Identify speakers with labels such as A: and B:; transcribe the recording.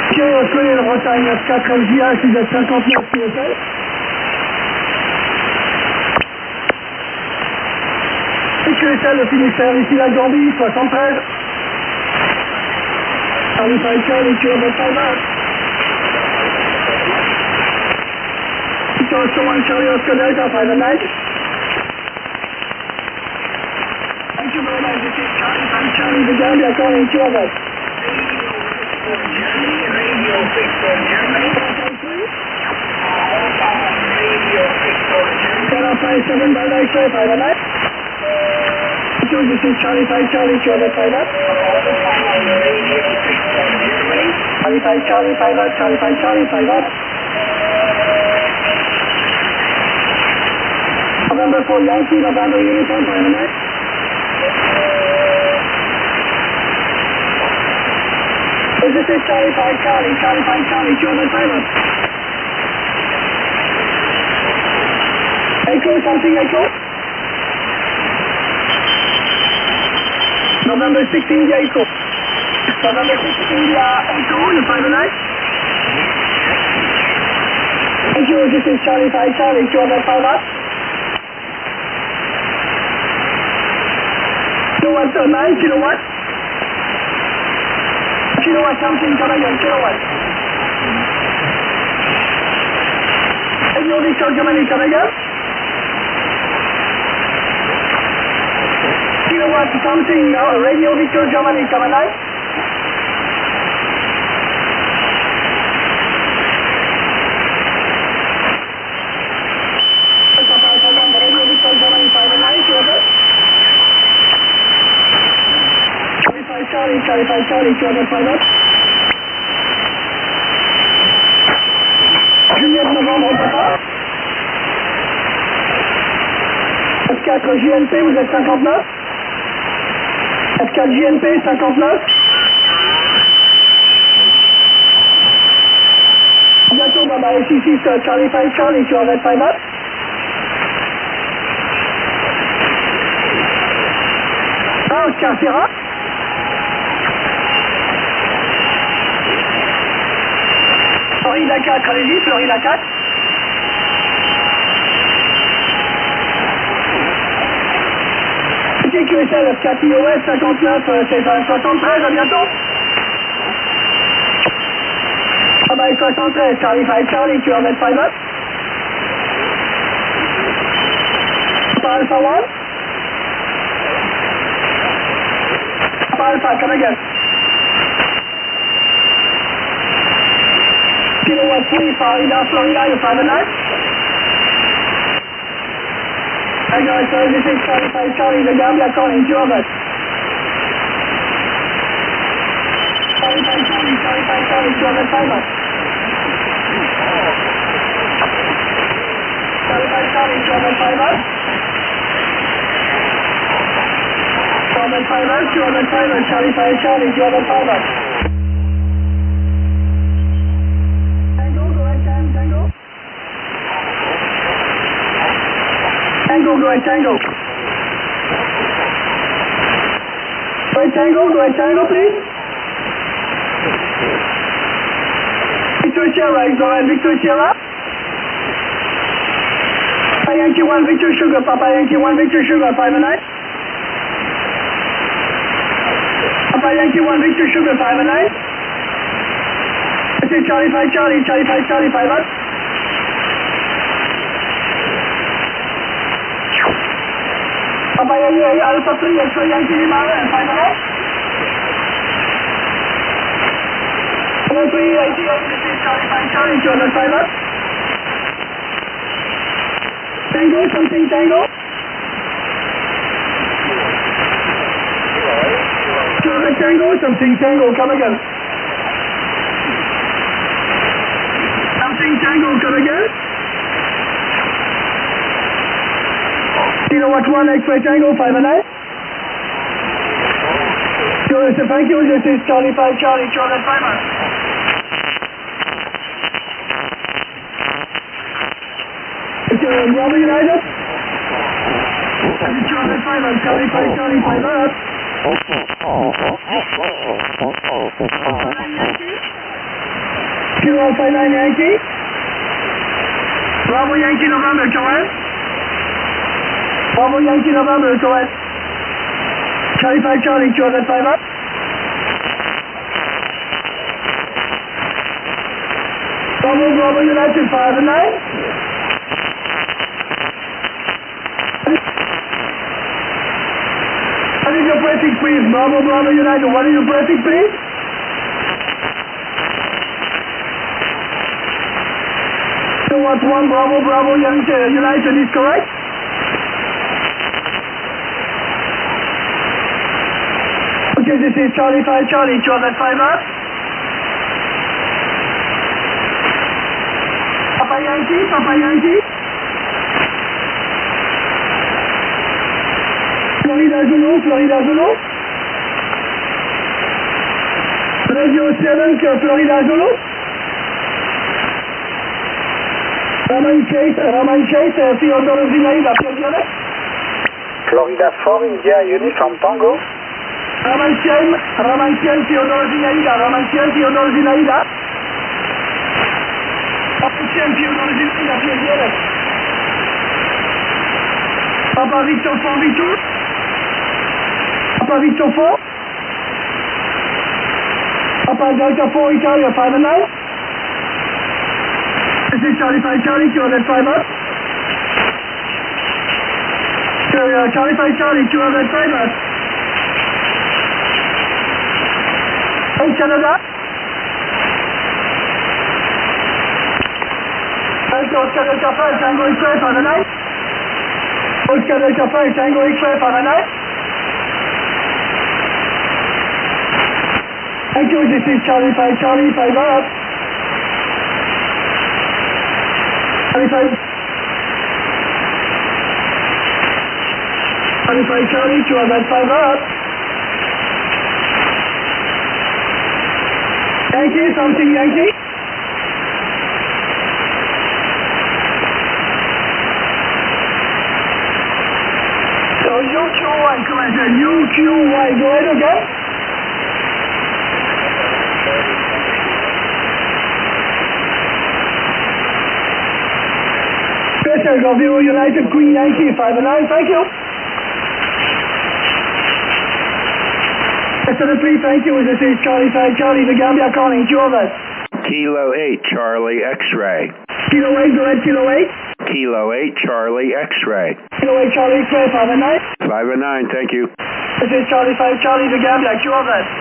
A: Kilo Soleil Bretagne 4 LJA, vous êtes 59 PSL. QSL, le Finistère, ici la Gambie, 73. Charlie Falcon, et Kilo Five. Victor 1 Charlie Oscar Delta, 5 and 9. Thank you very much. This is Charlie the Gambia calling Kilo. Radio Victor Germany. Radio 57 by night, 5 and 9. This is Charlie 5 Charlie, Kilo 5 up. Charlie 5 Charlie 5 up, Charlie 5 Charlie 5 up. November 4 Yankee, November uniform, 5 and 9. This is Charlie 5 Charlie, Charlie 5 Charlie, Kilo 5 up. Echo, something echo. November 6 India Echo. November 6 India Echo, you 5 and 9. Thank you, this is Charlie 5 Charlie, Kilo 5 up. Kilowatt 9, kilowatt. Kilowatt something, come again, kilowatt. Radio Victor Germany, come again. Kilowatt something, Radio Victor Germany, come alive. Radio Victor Germany, 5 and 9, kilowatt. Charlie 5 Charlie, Kilo 5 up. Juliette Novembre, papa. F4 JNP, vous êtes 59. F4 JNP, 59. Bientôt, baba, ici, Charlie 5 Charlie, Kilo 5 up. Ah, Oscar Sierra. Florida 4, allez-y, Florida 4. QSL, F4 iOS 59, c'est 73, à bientôt. Ah bah 73, Charlie 5 Charlie, Kilo 5 up. Alpha 1. Alpha, come again. Kilowatt 3, Florida, Florida, you 5 and 9. Hi guys, this is Charlie 5 Charlie, the Gambia calling Kilo. Charlie 5 Charlie, Charlie 5 Charlie, Kilo 5 up. Charlie 5 Charlie, Kilo 5 up. Kilo 5 up, Kilo 5 up, Charlie 5 Charlie, Kilo 5 up. Tango, go ahead, Tango. Go ahead, Tango, please. Victor Sierra, go ahead, Victor Sierra. Papa Yankee 1, Victor Sugar, Papa Yankee 1, Victor Sugar, 5 and 9. Papa Yankee 1, Victor Sugar, 5 and 9. This is Charlie 5 Charlie, Charlie 5 Charlie, 5 up. Papa Yankee Alpha 3, X-Ray Yankee Lima, 5 and 9. Alpha 3, 88, this is Charlie 5 Charlie, Kilo 5 up. Tango, something Tango. Kilo Tango, something Tango, come again. Something Tango, come again. Kilowatt 1, X-Ray Tango, 5 and 9. Thank you, this is Charlie 5 Charlie, Kilo 5 up. Bravo United. Charlie 5 up, Charlie 5 Charlie, 5 up. Kilo 59 Yankee. Bravo Yankee November, go ahead. Bravo Yankee November, go ahead. Charlie 5 Charlie, 205 up. Bravo United 5 and 9. What is your pressing, please? Bravo United, what is your pressing, please? What's 1 Bravo United is correct? Okay, this is Charlie 5 Charlie, 205 up. Papa Yankee. Florida Zulu. Radio 7, Florida Zulu. Roman Chase, Theodore Zinaida,
B: Florida 4, India, Uniform Tango.
A: Roman Chase, Theodore Zinaida. Papa Victor 4 Victor. Papa Victor 4. Papa Delta 4 Italia 5 and 9. This is Charlie 5 Charlie, 205 up. Charlie 5 Charlie, 205 up. Hey Canada. Oscar Delta 5 Tango X-Ray 5 and 9. Oscar Delta 5 Tango X-Ray 5 and 9. Thank you, this is Charlie 5 Charlie, 5 up. Charlie 5 Charlie, 205 up. Yankee, something Yankee. So UQY, come on, sir. UQY, go ahead again. Govio United Queen Yankee 5 and 9, thank you. S3, thank you. This is Charlie 5 Charlie, the Gambia calling, 2 of us.
C: Kilo 8 Charlie X-Ray.
A: Kilo 8, go ahead, Kilo 8.
C: Kilo 8 Charlie X-Ray.
A: Kilo 8 Charlie X-Ray 5 and 9.
C: 5 and 9, thank you.
A: This is Charlie 5 Charlie, the Gambia, 2 of us.